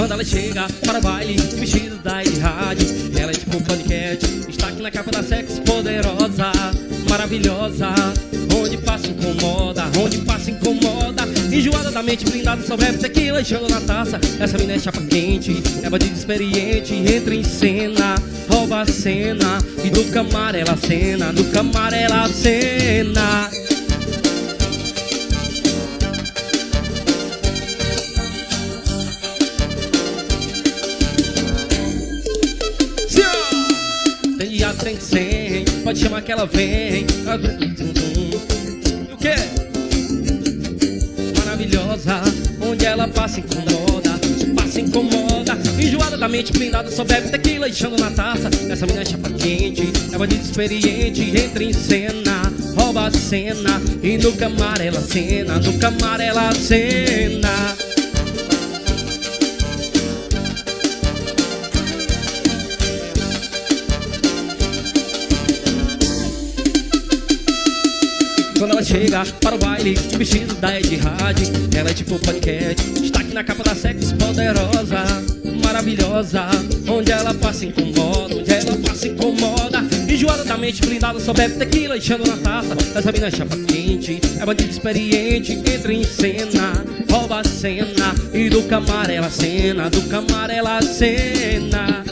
Quando ela chega para o baile, vestido da rádio, ela é tipo paniquete, está aqui na capa da Sexy Poderosa, maravilhosa. Onde passa incomoda, onde passa incomoda. Enjoada da mente, blindada, só bebe tequila enchendo na taça. Essa mina é chapa quente, é bandida experiente. Entra em cena, rouba a cena, e do camar ela cena, do camar ela cena. Tem 100, pode chamar que ela vem. E o quê? Maravilhosa, onde ela passa incomoda, passa incomoda. Enjoada da mente, blindada, só bebe tequila enchendo na taça. Essa mina é chapa quente, é bandida experiente. Entra em cena, rouba a cena, e no camar ela cena, no camar ela cena. Quando ela chega para o baile, vestido da rádio, ela é tipo paniquete, está aqui na capa da Sexy Poderosa, maravilhosa. Onde ela passa incomoda, onde ela passa incomoda. Enjoada da mente, blindada, só bebe tequila enchendo na taça. Essa mina é chapa quente, é bandida experiente. Entra em cena, rouba a cena, e do camar ela cena, do camar ela cena.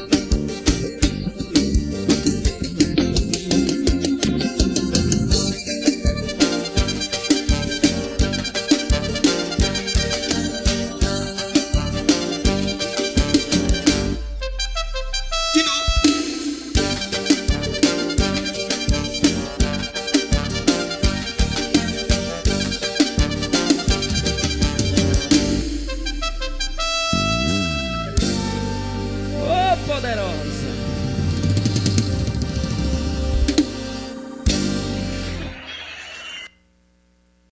Poderosa.